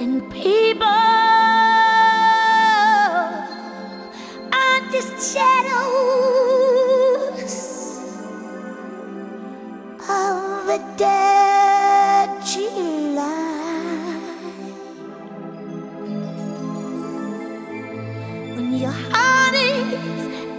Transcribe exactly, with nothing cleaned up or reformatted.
and people are just shadows of a dead July. When your heart is